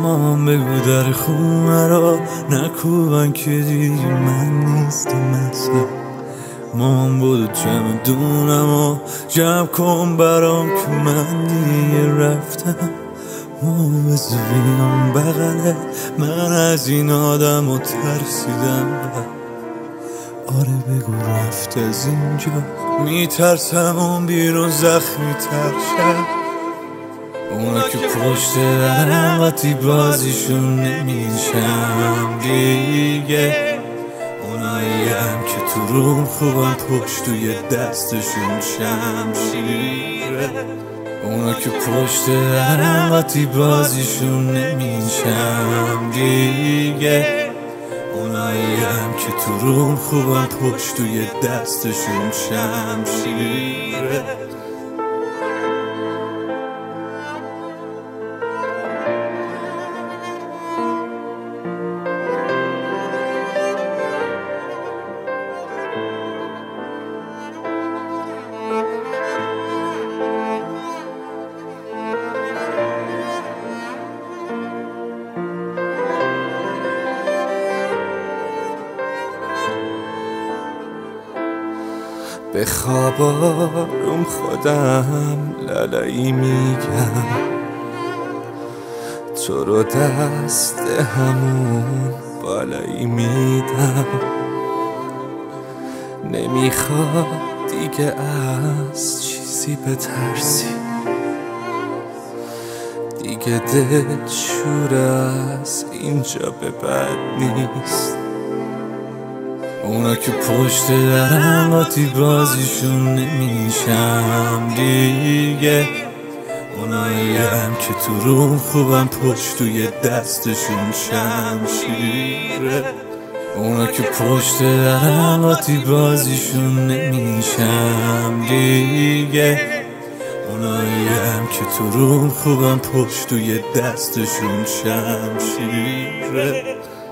اما بگو در خونه را نکوبن که دیگه من نیستم مثلا مامان بودو چمدونم و جمع کن برام که من دیگه رفتم مامان بذار بیام بغلت من از این آدم و ترسیدم آره بگو رفت از اینجا میترسم اون بیرون زخمی تر شد اونا که پشت درم وقتی بازیشون نمیشم دیگه اونایی هم که تو روم خوبم پشت توی دستشون شمشیره اونا که پشت درم وقتی بازیشون نمیشم دیگه اونایی هم که تو روم خوبم پشت توی دستشون شمشیره به خواب آروم خودم لالایی میگم تو رو دست همون بالایی میدم نمیخواد دیگه از چیزی بترسی دیگه دل شور از اینجا به بعد نیست اونا که پشت درم وقتی بازیشون نمیشم دیگه اونایی هم که تو روم خوبم پشت توی دستشون شمشیره اونا که پشت درم وقتی بازیشون نمیشم دیگه اونایی هم که تو روم خوبم پشت توی دستشون شمشیره